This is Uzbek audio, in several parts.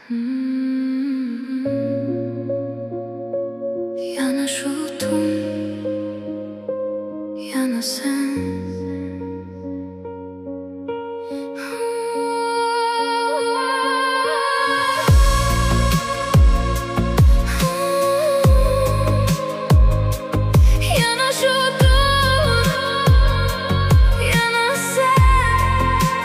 Yana shu tun, yana sen. Yana shu tun, yana sen.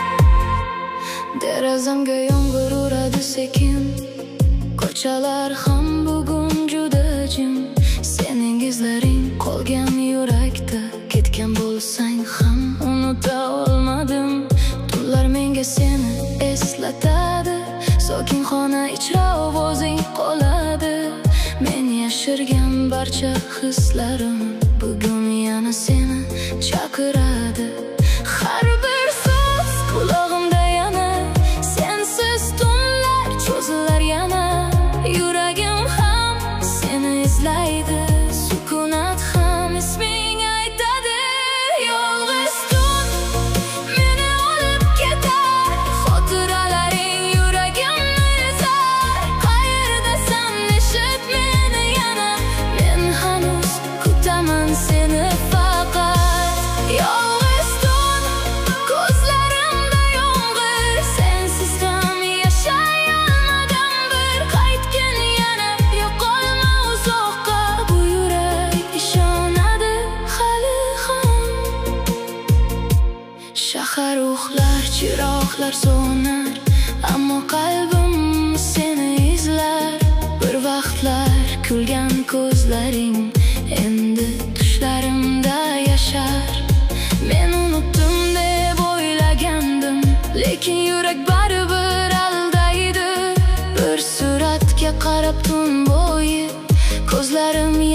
Derazamga yomg'ir uradi sekin, ko'chalar ham bugun juda jim. Sening izlaring qolgan yurakda, ketgan bo'lsang ham unuta olmadim. Tunlar menga seni eslatadi, sokin xona ichra ovozing qoladi. Men yashirgan barcha hislarim bugun yana seni chaqiradi. Har bir so'z qulog'imda yana, sensiz tunlar cho'zilar yana. Yuragim ham seni izlaydi, sukunat ham isming aytadi. Yolg'iz tun meni olib ketar, xotiralaring yuragimni ezar. Qayerdasan eshit meni yana, men hanuz kutaman seni faqat. Yolg'iz tun, ko'zlarimda yomg'ir, sensiz ham yashay olmadim bir. Qaytgin yana, yo'qolma uzoqqa, bu yurak ishonadi hali ham. Shahar uxlar, chiroqlar so'nar, ammo qalbim seni izlar. Bir vaqtlar kulgan ko'zlaring endi tushlarimda yashar. Men unutdim deb o'ylagandim, lekin yurak baribir aldaydi. Bir suratga qarab tun bo'yi ko'zlarim